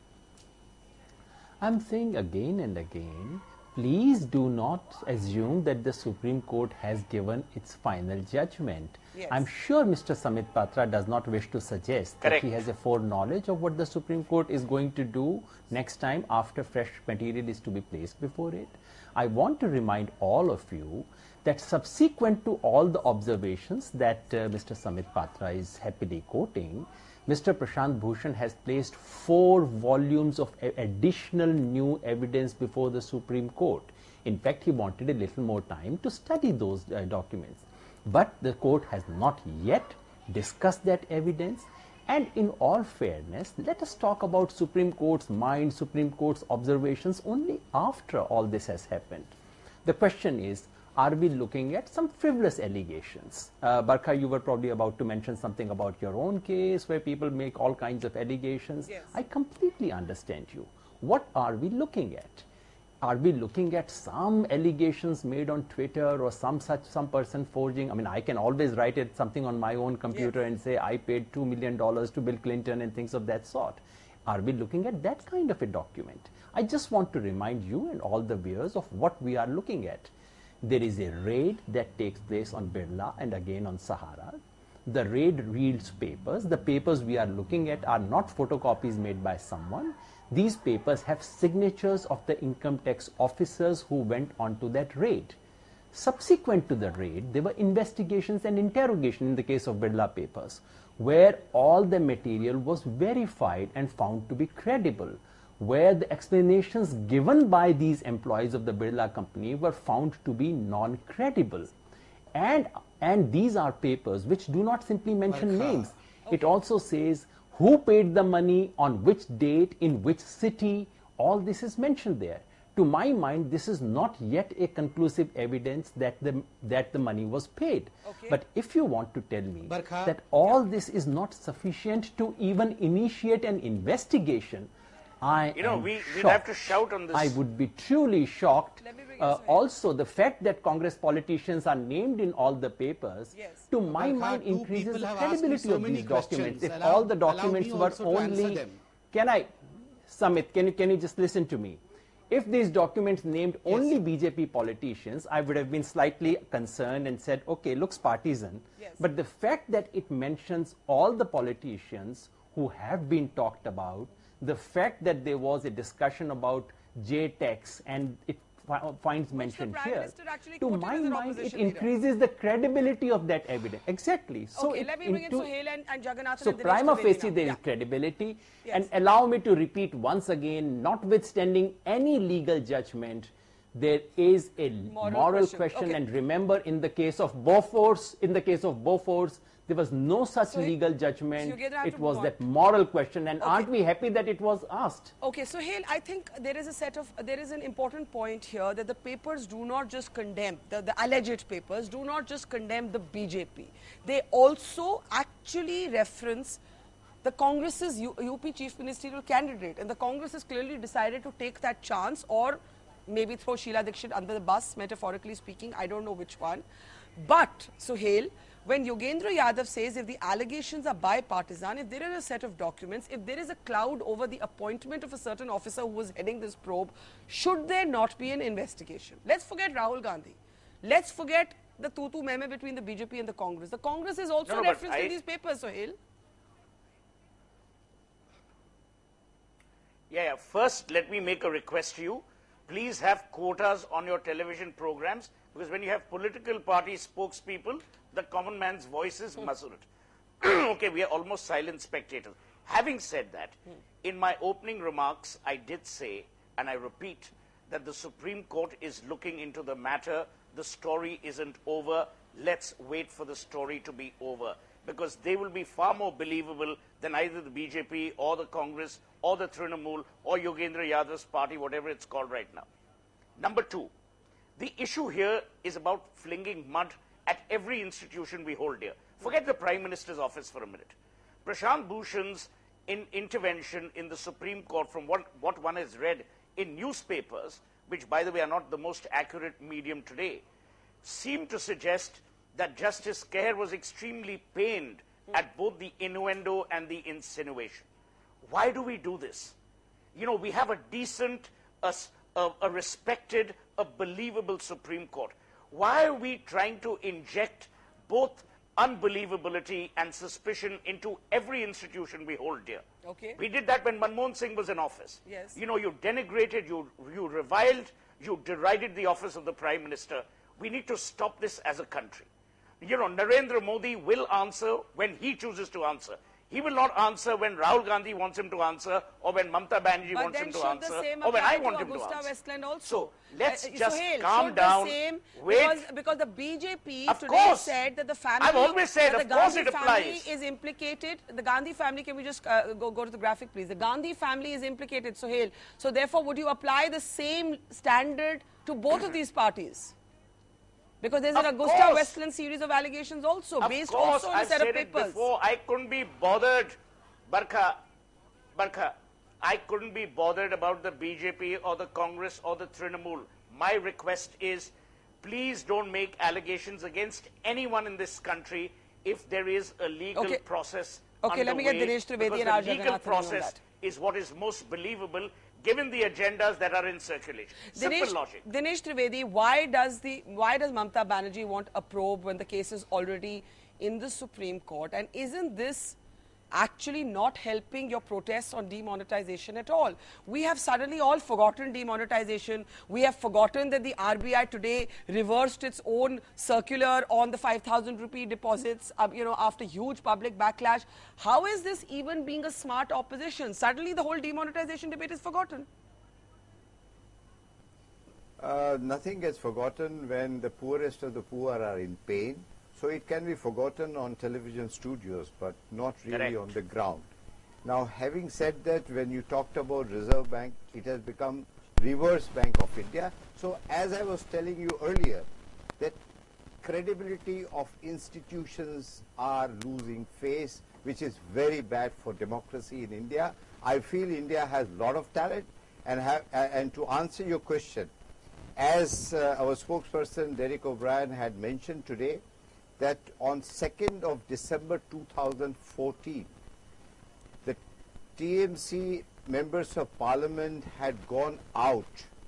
I'm saying again and again, please do not assume that the Supreme Court has given its final judgment. Yes. I'm sure Mister Samit Patra does not wish to suggest that Correct. he has a foreknowledge of what the Supreme Court is going to do next time after fresh material is to be placed before it. I want to remind all of you that subsequent to all the observations that uh, Mister Samit Patra is happily quoting, Mister Prashant Bhushan has placed four volumes of a- additional new evidence before the Supreme Court. In fact, he wanted a little more time to study those uh, documents. But the court has not yet discussed that evidence. And in all fairness, let us talk about Supreme Court's mind, Supreme Court's observations only after all this has happened. The question is, are we looking at some frivolous allegations? Uh, Barkha, you were probably about to mention something about your own case where people make all kinds of allegations. Yes. I completely understand you. What are we looking at? Are we looking at some allegations made on Twitter or some such some person forging? I mean, I can always write it something on my own computer and say I paid two million dollars to Bill Clinton and things of that sort. Are we looking at that kind of a document? I just want to remind you and all the viewers of what we are looking at. There is a raid that takes place on Birla and again on Sahara. The raid reads papers. The papers we are looking at are not photocopies made by someone. These papers have signatures of the income tax officers who went onto that raid. Subsequent to the raid, there were investigations and interrogation in the case of Birla papers, where all the material was verified and found to be credible, where the explanations given by these employees of the Birla company were found to be non-credible. And, and these are papers which do not simply mention Barkha. names. It also says who paid the money, on which date, in which city, all this is mentioned there. To my mind, this is not yet a conclusive evidence that the, that the money was paid. Okay. But if you want to tell me Barkha. that all this is not sufficient to even initiate an investigation, I You know, am we, we'd shocked. have to shout on this. I would be truly shocked. Let me bring Uh, this way. also, the fact that Congress politicians are named in all the papers, Yes. to my Barkha, mind, two increases people the have asked me credibility so of many these documents. questions. If Allow- all the allow me documents were also to answer only, them. can I, Samit, can you can you just listen to me? if these documents named only B J P politicians, I would have been slightly concerned and said, okay, looks partisan. Yes. But the fact that it mentions all the politicians who have been talked about, the fact that there was a discussion about J TEX and it finds mentioned here, to my mind it increases the credibility of that evidence. Exactly. So okay, it let me bring in Sohail and, and Jagannathan. So and prima Dinesh facie Trivedi there now. is Yeah. credibility. Yes. And allow me to repeat once again, notwithstanding any legal judgment, there is a Moral moral, question. question, Okay. and remember in the case of Bofors, in the case of Bofors, there was no such So legal so judgment. you're gonna have It to was move that on. moral question, and Okay. aren't we happy that it was asked? Okay, so Sohail, I think there is a set of, there is an important point here that the papers do not just condemn, the, the alleged papers do not just condemn the B J P. They also actually reference the Congress's U, UP chief ministerial candidate, and the Congress has clearly decided to take that chance or maybe throw Sheila Dikshit under the bus, metaphorically speaking, I don't know which one. But, Sohail, when Yogendra Yadav says if the allegations are bipartisan, if there is a set of documents, if there is a cloud over the appointment of a certain officer who was heading this probe, should there not be an investigation? Let's forget Rahul Gandhi. Let's forget the tutu meme between the B J P and the Congress. The Congress is also No, no, but referenced I- in these papers, Sohail. Yeah, yeah. First, let me make a request to you. Please have quotas on your television programs, because when you have political party spokespeople, the common man's voice is muzzled. Okay, we are almost silent spectators. Having said that, in my opening remarks, I did say, and I repeat, that the Supreme Court is looking into the matter. The story isn't over. Let's wait for the story to be over, because they will be far more believable than either the B J P or the Congress or the Trinamool or Yogendra Yadav's party, whatever it's called right now. Number two, the issue here is about flinging mud at every institution we hold dear. Forget the Prime Minister's office for a minute. Prashant Bhushan's in intervention in the Supreme Court, from what, what one has read in newspapers, which by the way are not the most accurate medium today, seem to suggest that Justice Kher was extremely pained at both the innuendo and the insinuation. Why do we do this? You know, we have a decent, a, a, a respected, a believable Supreme Court. Why are we trying to inject both unbelievability and suspicion into every institution we hold dear? Okay. We did that when Manmohan Singh was in office. Yes. You know, you denigrated, you, you reviled, you derided the office of the Prime Minister. We need to stop this as a country. You know, Narendra Modi will answer when he chooses to answer. He will not answer when Rahul Gandhi wants him to answer, or when Mamata Banerjee But wants then him to should answer, the same or when apply I to want him to Augusta answer. Westland also? So let's Uh, just Sohail, calm should down. The same, Wait. Because, because the B J P Of today course. said that the family, I've always said, that of the course Gandhi it applies. family is implicated. The Gandhi family, can we just uh, go, go to the graphic, please? The Gandhi family is implicated, Sohail. So therefore, would you apply the same standard to both of these parties? Because there's an Of Augusta course. Westland series of allegations also, Of based course, also on a I've set said of it papers. before. I couldn't be bothered, Barkha, Barkha, I couldn't be bothered about the B J P or the Congress or the Trinamool. My request is, please don't make allegations against anyone in this country if there is a legal Okay. process Okay, let me get underway, Dinesh Trivedi because and R. the legal Jagannathan in on process that. is what is most believable given the agendas that are in circulation. Simple Dinesh, logic. Dinesh Trivedi, why does the why does Mamata Banerjee want a probe when the case is already in the Supreme Court? And isn't this actually not helping your protests on demonetization at all? We have suddenly all forgotten demonetization. We have forgotten that the R B I today reversed its own circular on the five thousand rupee deposits, uh, you know, after huge public backlash. How is this even being a smart opposition? Suddenly the whole demonetization debate is forgotten. Uh, nothing gets forgotten when the poorest of the poor are in pain. So it can be forgotten on television studios, but not really Correct. on the ground. Now, having said that, when you talked about Reserve Bank, it has become Reverse Bank of India. So as I was telling you earlier, that credibility of institutions are losing face, which is very bad for democracy in India. I feel India has a lot of talent, and, have, uh, and to answer your question, as uh, our spokesperson Derek O'Brien had mentioned today, that on second of December two thousand fourteen, the T M C members of parliament had gone out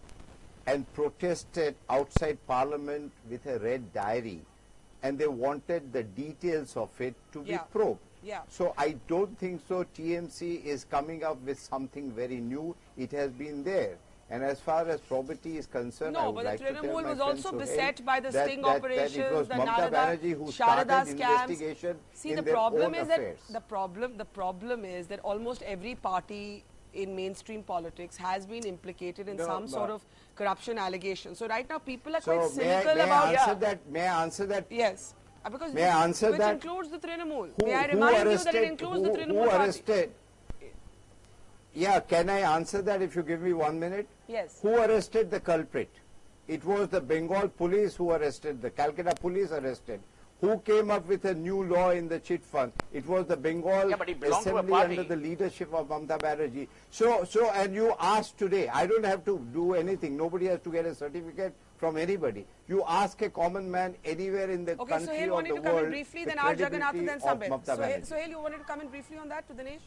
and protested outside Parliament with a red diary, and they wanted the details of it to be Yeah. probed. Yeah. So I don't think so T M C is coming up with something very new. It has been there. And as far as probity is concerned, I No, would but like the to tell Trinamool my was friend also Suhail beset by the that- sting that- that operations, it was the Mamata Narada, Banerjee who Sharada started scams. investigation See, in the their problem own is affairs. that the problem, the problem is that almost every party in mainstream politics has been implicated in No, some sort but- of corruption allegation. So right now people are So quite may I, cynical may I about answer yeah. that? May I answer that? Yes. Uh, Because May I answer which that? includes the Trinamool. Who, May I who remind arrested, you that it includes who, the who Trinamool party. arrested? Yeah, can I answer that if you give me one minute? Yes. Who arrested the culprit? It was the Bengal police who arrested, the Calcutta police arrested. Who came up with a new law in the chit fund? It was the Bengal Yeah, but he belonged to a Assembly party. under the leadership of Mamata Banerjee. So, so, and you asked today, I don't have to do anything. Nobody has to get a certificate from anybody. You ask a common man anywhere in the Okay, country Sohail or wanted the to come in world, briefly, the then R. Jagannathan, credibility then of Sambit. Mamata Sohail, Banerjee. Sohail, you wanted to come in briefly on that to Dinesh?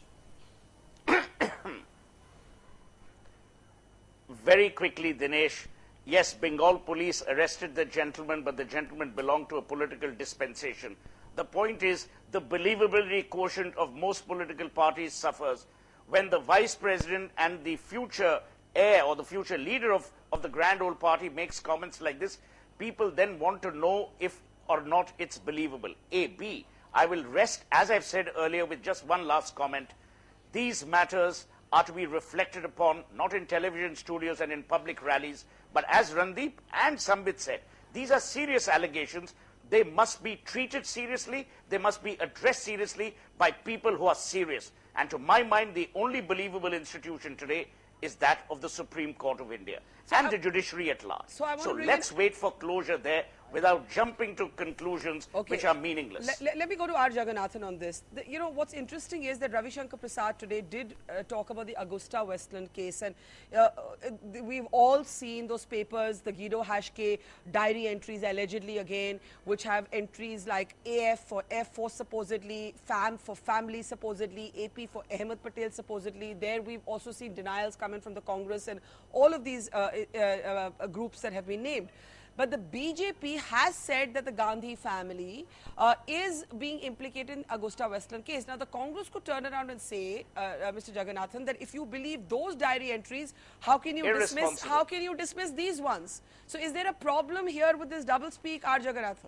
Very quickly, Dinesh, yes, Bengal police arrested the gentleman, but the gentleman belonged to a political dispensation. The point is, the believability quotient of most political parties suffers when the vice president and the future heir or the future leader of, of the grand old party makes comments like this. People then want to know if or not it's believable. A. B. I will rest, as I've said earlier, with just one last comment. These matters are to be reflected upon not in television studios and in public rallies, but as Randeep and Sambit said, these are serious allegations. They must be treated seriously. They must be addressed seriously by people who are serious. And to my mind, the only believable institution today is that of the Supreme Court of India So and I- the judiciary at large. So I want So to bring let's in- wait for closure there without jumping to conclusions Okay. which are meaningless. Let, let, let me go to R. Jagannathan on this. The, you know, what's interesting is that Ravi Shankar Prasad today did uh, talk about the Augusta Westland case, and uh, uh, we've all seen those papers, the Guido Hashke diary entries allegedly again, which have entries like A F for Air Force supposedly, F A M for family supposedly, A P for Ahmed Patel supposedly. There we've also seen denials coming from the Congress and all of these uh, uh, uh, groups that have been named. But the B J P has said that the Gandhi family uh, is being implicated in Augusta Westland case. Now, the Congress could turn around and say, uh, uh, Mister Jagannathan, that if you believe those diary entries, how can you dismiss? Irresponsible. How can you dismiss these ones? So, is there a problem here with this double speak, R. Jagannathan?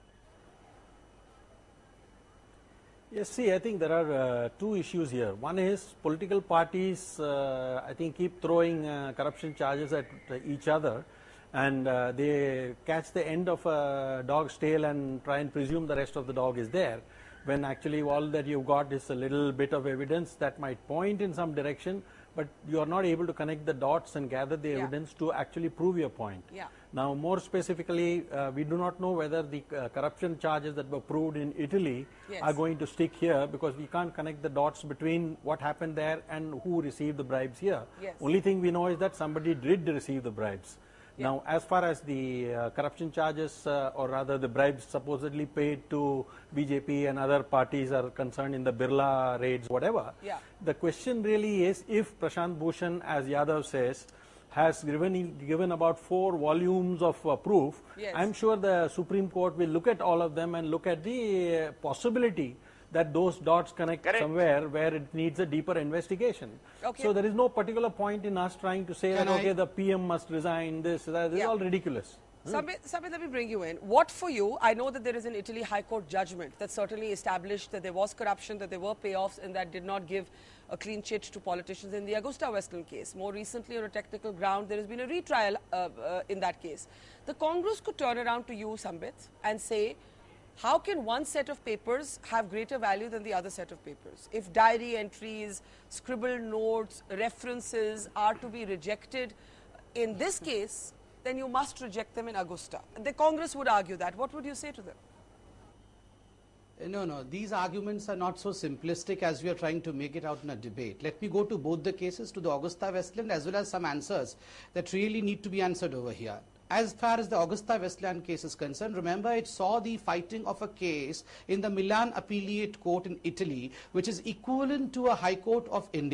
Yes, see, I think there are uh, two issues here. One is political parties, uh, I think, keep throwing uh, corruption charges at uh, each other, and uh, they catch the end of a dog's tail and try and presume the rest of the dog is there, when actually all that you've got is a little bit of evidence that might point in some direction, but you are not able to connect the dots and gather the Yeah. evidence to actually prove your point. Yeah. Now, more specifically, uh, we do not know whether the uh, corruption charges that were proved in Italy Yes. are going to stick here, because we can't connect the dots between what happened there and who received the bribes here. Yes. Only thing we know is that somebody did receive the bribes. Yeah. Now, as far as the uh, corruption charges, uh, or rather the bribes supposedly paid to B J P and other parties are concerned in the Birla raids, whatever, Yeah. the question really is, if Prashant Bhushan, as Yadav says, has given, given about four volumes of uh, proof, Yes. I'm sure the Supreme Court will look at all of them and look at the uh, possibility that those dots connect Correct. somewhere where it needs a deeper investigation. Okay. So there is no particular point in us trying to say Can that, I- okay, the P M must resign, this, that, this Yeah. is all ridiculous. Sabit, Sabit, let me bring you in. What for you, I know that there is an Italy High Court judgment that certainly established that there was corruption, that there were payoffs, and that did not give a clean chit to politicians in the Augusta Westland case. More recently, on a technical ground, there has been a retrial uh, uh, in that case. The Congress could turn around to you, Sambit, and say, how can one set of papers have greater value than the other set of papers? If diary entries, scribbled notes, references are to be rejected in this case, then you must reject them in Augusta. The Congress would argue that. What would you say to them? No, no, these arguments are not so simplistic as we are trying to make it out in a debate. Let me go to both the cases, to the Augusta Westland, as well as some answers that really need to be answered over here. As far as the Augusta Westland case is concerned, remember it saw the fighting of a case in the Milan Appellate Court in Italy, which is equivalent to a High Court of India.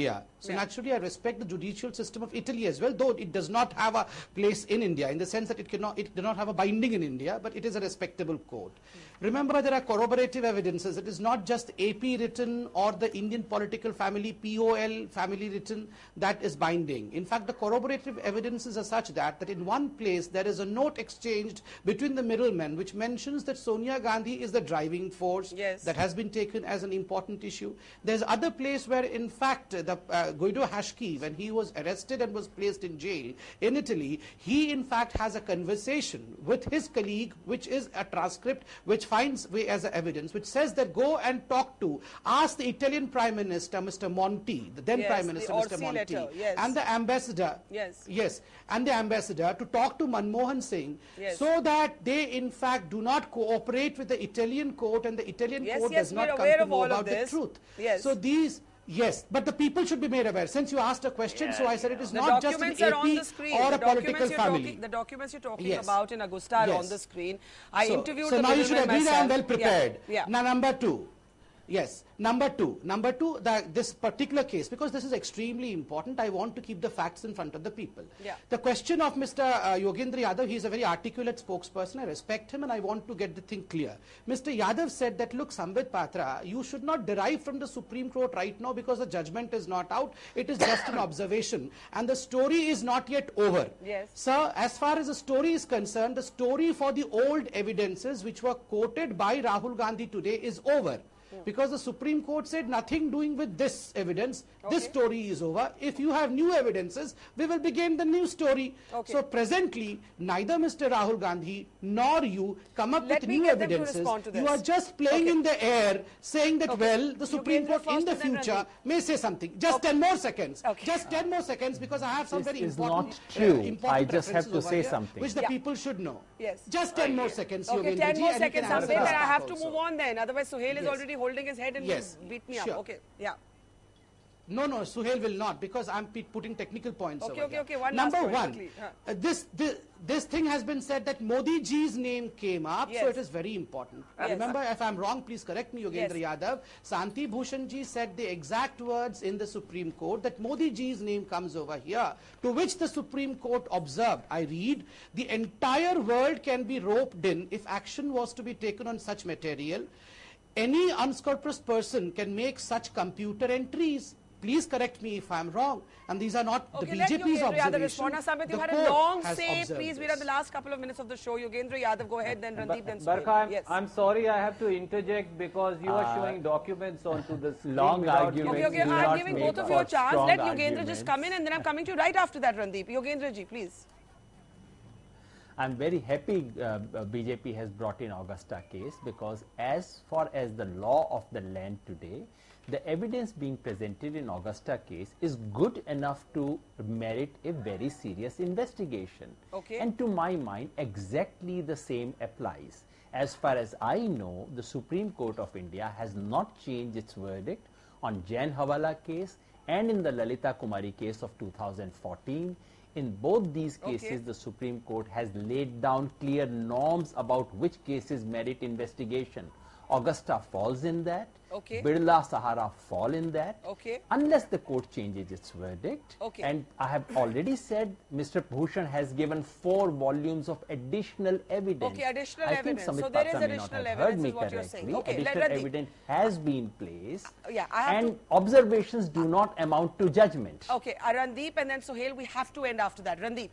So Yeah. naturally, I respect the judicial system of Italy as well, though it does not have a place in India, in the sense that it cannot, it does not have a binding in India, but it is a respectable court. Mm. Remember, there are corroborative evidences. It is not just A P written or the Indian political family, P O L family written, that is binding. In fact, the corroborative evidences are such that, that in one place there is a note exchanged between the middlemen which mentions that Sonia Gandhi is the driving force. Yes. That has been taken as an important issue. There's other place where, in fact, the uh, Guido Hashki, when he was arrested and was placed in jail in Italy, he in fact has a conversation with his colleague, which is a transcript, which finds way as a evidence, which says that go and talk to, ask the Italian Prime Minister, Mister Monti, the then Yes, Prime the Minister, Mister Orsi Monti, letter, yes. and the ambassador, Yes. yes, and the ambassador to talk to Manmohan Singh, Yes. so that they in fact do not cooperate with the Italian court, and the Italian Yes, court yes, does not we're come aware to of know all of about the this. truth. Yes. So these, yes, but the people should be made aware. Since you asked a question, Yeah, so I said it is The not just an documents are on A P the screen. or the a political documents you're family. Talking, the documents you're talking Yes. about in Augusta are on Yes. the screen. I so, interviewed so the now you should middleman agree that I am myself. well prepared. Yeah. yeah. Now number two. Yes, number two. Number two, that this particular case, because this is extremely important, I want to keep the facts in front of the people. Yeah. The question of Mister Uh, Yogendra Yadav, he is a very articulate spokesperson. I respect him and I want to get the thing clear. Mister Yadav said that, look, Sambit Patra, you should not derive from the Supreme Court right now because the judgment is not out. It is just an observation. And the story is not yet over. Yes. Sir, as far as the story is concerned, the story for the old evidences which were quoted by Rahul Gandhi today is over. Because the Supreme Court said nothing doing with this evidence, Okay. this story is over. If you have new evidences, we will begin the new story. Okay. So presently, neither Mister Rahul Gandhi nor you come up Let with me new get them to evidences. respond to You this. are just playing Okay. in the air, saying that, Okay. well, the Supreme Yogendra Court in first the and then future Randeep. may say something. Just Okay. ten more seconds. Okay. Just ten more seconds, because I have some This very is important, not true. uh, important I just have references to over say here, something. which the Yeah. people should know. Yes. Just ten more seconds, Okay, Yogendra ten ji, more and you seconds, can answer Sambit, this and I back have to also. move on then. Otherwise, Suhail is Yes. already holding his head and Yes. will beat me up. Sure. Okay, yeah. No, no, Suhail will not, because I'm pe- putting technical points Okay, over okay, here. okay, one Number last point, one, quickly. Huh. uh, this, this this thing has been said that Modi ji's name came up, so Yes. it is very important. Yes. Remember, if I'm wrong, please correct me, Yogendra Yes. Yadav. Santi Bhushan ji said the exact words in the Supreme Court that Modi ji's name comes over here, to which the Supreme Court observed, I read, the entire world can be roped in if action was to be taken on such material. Any unscrupulous person can make such computer entries. Please correct me if I'm wrong. And these are not Okay, the let B J P's Yogendra Yadav observations. respond. Now, Sambit, The you've had a court long has say. observed Please, we're this. at the last couple of minutes of the show. Yogendra Yadav, go ahead, then Randeep, then Barkha, Suhail. I'm, Yes. I'm sorry I have to interject because you are Uh, showing documents onto the screen long without arguments Okay, okay, giving do I'm not giving make both of for you a chance. strong Let Yogendra just come in arguments. and then I'm coming to you right after that, Randeep. Yogendra ji, please. I'm very happy uh, B J P has brought in Augusta case, because as far as the law of the land today, the evidence being presented in Augusta case is good enough to merit a very serious investigation. Okay. And to my mind, exactly the same applies. As far as I know, the Supreme Court of India has not changed its verdict on Jain Hawala case and in the Lalita Kumari case of two thousand fourteen. In both these cases, Okay. the Supreme Court has laid down clear norms about which cases merit investigation. Augusta falls in that. Okay. Birla Sahara fall in that. Okay. Unless the court changes its verdict. Okay. And I have already said Mister Bhushan has given four volumes of additional evidence. Okay, additional I evidence. think So Sambit there is Patra may additional not have evidence heard me is what you're saying. correctly. Okay, let additional Randeep. evidence has been placed. Yeah, I have and observations do not amount to judgment. Okay, uh, Randeep and then Suhail, we have to end after that. Randeep.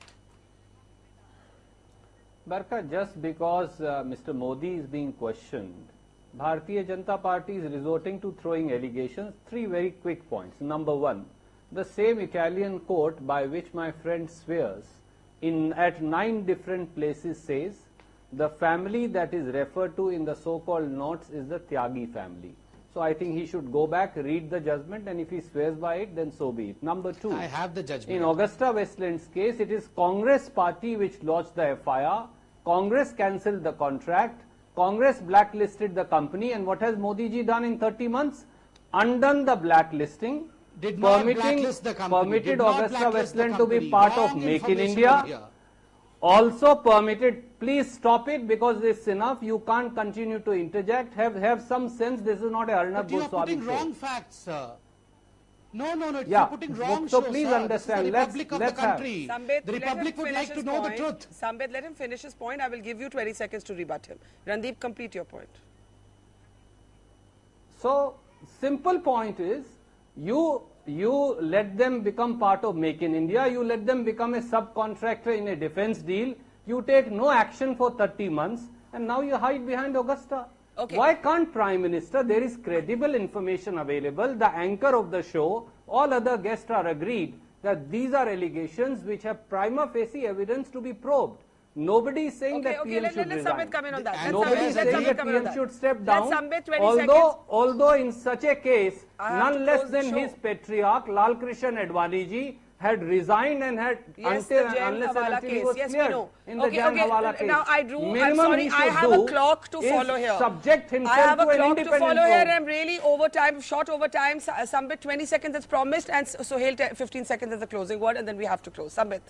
Barkha, just because uh, Mister Modi is being questioned, Bharatiya Janata Party is resorting to throwing allegations. Three very quick points. Number one, the same Italian court by which my friend swears in at nine different places says the family that is referred to in the so-called notes is the Tyagi family. So I think he should go back, read the judgment, and if he swears by it, then so be it. Number two, I have the judgment. in Augusta Westland's case, it is Congress party which lodged the F I R. Congress cancelled the contract. Congress blacklisted the company. And what has Modi ji done in thirty months? Undone the blacklisting. Did not permitting, blacklist the company. Permitted Did not Augusta blacklist the Westland to be company. part Wrong of Make in information India. over here. Also permitted, please stop it because it's enough. You can't continue to interject. Have have some sense. This is not a Arnab But you are Goswami putting show. wrong facts, sir. No, no, no. Yeah, You're putting wrong so show, please sir. understand. This is the Let's- Republic of let's the have- country. Sambit, The let Republic him would finish like to his know the point. truth. Sambit, let him finish his point. I will give you twenty seconds to rebut him. Randeep, complete your point. So, simple point is, you you let them become part of Make in India, you let them become a subcontractor in a defense deal, you take no action for thirty months, and now you hide behind Augusta. Okay. Why can't Prime Minister, there is credible information available, the anchor of the show, all other guests are agreed that these are allegations which have prima facie evidence to be probed. Nobody is saying Okay, that okay, P M let, should let, let resign. Sambit come in on that. Let Nobody Sambit, is let saying Sambit that come P in on M that. should step Let down. Sambit, twenty although, seconds. although in such a case, I have to none less close the than show. his patriarch, Lal Krishan Advani ji, had resigned and had Yes, until the Jain unless and Hawala until he case. was Yes, we cleared know. in the Okay, Jain okay. Hawala case. Now I drew. I'm Minimum sorry. he I should have a do clock to is follow here. subject himself I have a to an clock to independent follow here. probe. I'm really over time, short over time. Sa- Sambit, twenty seconds as promised, and Sohail, te- fifteen seconds as the closing word, and then we have to close. Sambit.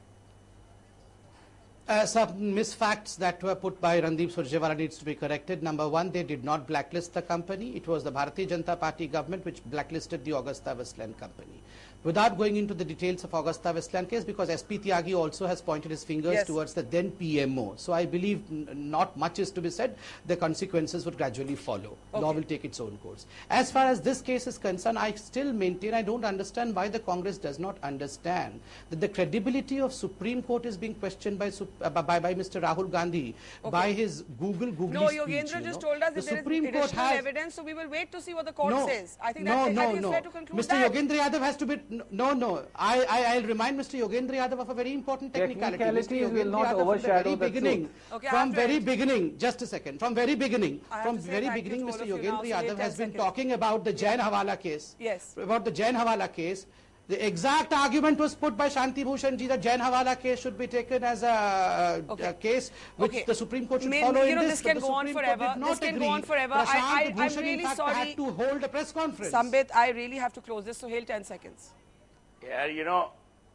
Uh, some misfacts that were put by Randeep Surjewala needs to be corrected. Number one, they did not blacklist the company. It was the Bharatiya Janata Party government which blacklisted the Augusta Westland company. Without going into the details of Augusta Westland case, because S P Tyagi also has pointed his fingers Yes. towards the then P M O. So I believe n- not much is to be said. The consequences would gradually follow. Law Okay. will take its own course. As far as this case is concerned, I still maintain, I don't understand why the Congress does not understand that the credibility of Supreme Court is being questioned by Sup- uh, by, by Mister Rahul Gandhi by his Google Google No, speech. Yogendra you just know. told us The that there is Supreme Court additional has evidence, so we will wait to see what the court no, says. I think no, that, no, I think no. it's fair to conclude Mister that. Yogendra Yadav has to be no, no. I, I, I'll remind Mister Yogendra Yadav of a very important technicality. Mister Technicalities will Yogendra not Yadav from overshadow the the very beginning, truth. Okay, I from have to very end. beginning, just a second, from very beginning, I have from to say very thank you beginning, to all Mister of you now, Yogendra so Yadav eight, has ten been seconds. talking about the Jain Hawala case. Yes. About the Jain Hawala case. The exact argument was put by Shanti Bhushan ji that Jain Hawala case should be taken as a, Okay. a case which Okay. the Supreme Court should May- follow you in know, this. this but can the go on Supreme forever. Court did not This can go agree. on forever. Prashant I- I- I'm Bhushan, really in fact, sorry. had to hold a press conference. Sambit, I really have to close this. Sohail, ten seconds. Yeah, you know,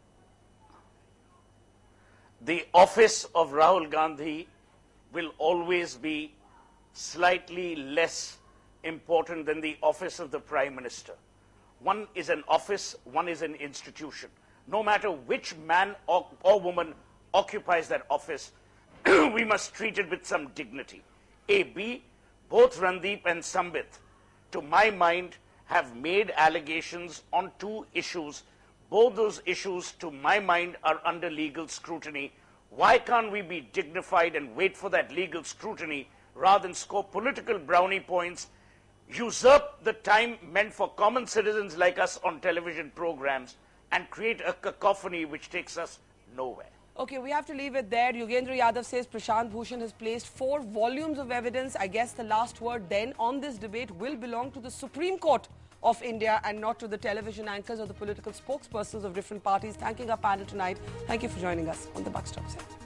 the office of Rahul Gandhi will always be slightly less important than the office of the Prime Minister. One is an office, one is an institution. No matter which man or, or woman occupies that office, we must treat it with some dignity. A, B, both Randeep and Sambit, to my mind, have made allegations on two issues. Both those issues, to my mind, are under legal scrutiny. Why can't we be dignified and wait for that legal scrutiny rather than score political brownie points, usurp the time meant for common citizens like us on television programs, and create a cacophony which takes us nowhere? Okay, we have to leave it there. Yogendra Yadav says Prashant Bhushan has placed four volumes of evidence. I guess the last word then on this debate will belong to the Supreme Court of India and not to the television anchors or the political spokespersons of different parties. Thanking our panel tonight. Thank you for joining us on the Buck Stop Set.